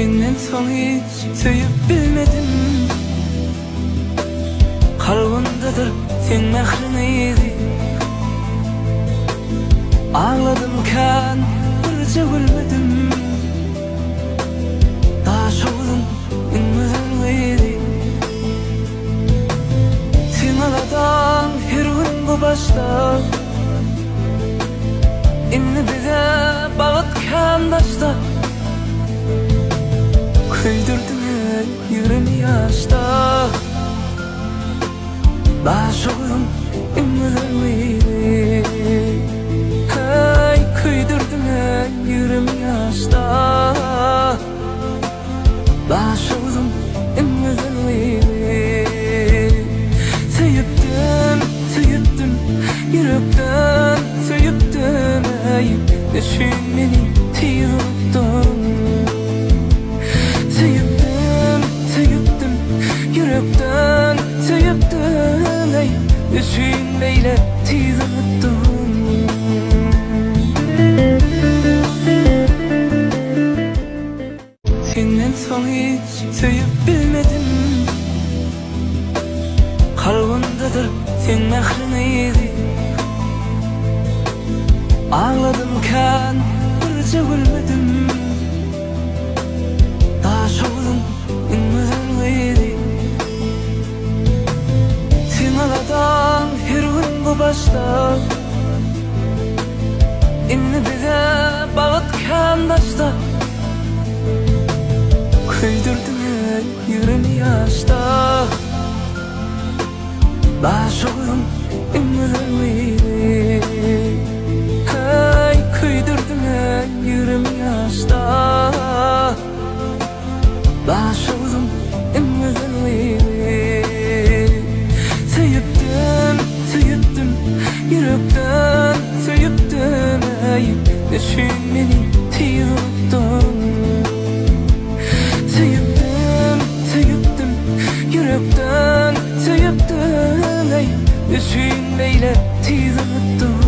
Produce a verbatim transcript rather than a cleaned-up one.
Senden soň hiç söýüp bilmedim. Kalbimdedir sen mehrini. Ağladım kan birce gülmedim. Daş oldum inmezerliydi. Sen aladan her gün bu başta. İnni bize bağıtkan daşta. Köydürdün yüreğimi yaşta. Daş oldum inmezerliydi. Hey, köydürdün yüreğimi yaşta. Daş oldum inmezerliydi. Söyüptüm, söyüptüm, yürekten söyüptüm. Ey, düşün beni tez unuttun. Söyüptüm, söyüptüm, yürekten söyüptüm. Ey, düşün beyle tez unuttun. Senden soň hiç söýüp bilmedim. Kalbimdedir sen mehrini. Ağladım kan birce gülmedim. Daş oldum inmezerliydi. Sen aladan her gün bu başta. İnni bize bağıtkan daşta. Köydürdün yüreğimi yaşta. Daş oldum inmezerliydi. Hey, köydürdün yüreğimi yaşta. Daş oldum inmezerliydi. Söyüptüm, söyüptüm, yürekten söyüptüm. Ey, düşün beni tez unuttun. Söyüptüm, söyüptüm, yürekten söyüptüm. Ey, düşün beyle tez unuttun.